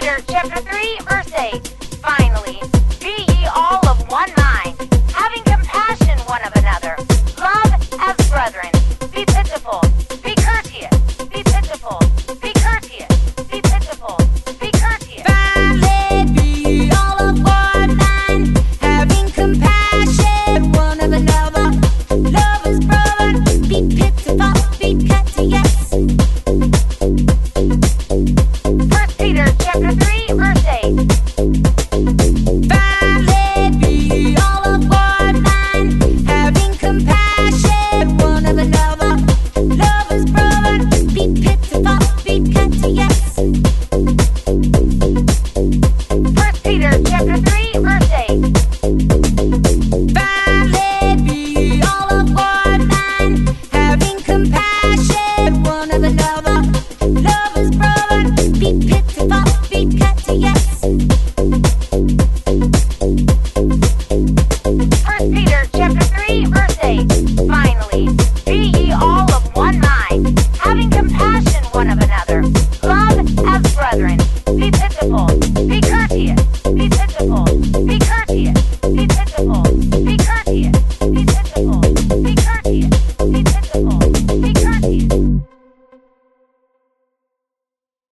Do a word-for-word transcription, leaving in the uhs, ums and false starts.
Peter chapter three, verse eight. Finally, be ye all of one mind, having compassion one of another. Love as brethren. Be pitiful. Be courteous. Be pitiful. Be courteous. Be pitiful. Be courteous. Finally, be all of one mind, having compassion one of another. Love as brethren. Be pitiful. Be courteous. First Peter chapter three, verse eight. Finally, be all of one mind, having compassion one of another. Love as brethren. Be pitiful. Be courteous. First Peter chapter three, verse eight. Finally, be all of one mind, having compassion one of another. Love as brethren. Be pitiful. Be courteous. First Peter chapter three, verse eight. Finally, be ye all of one mind, having compassion one of another. Love as brethren. Be pitiful. Be courteous.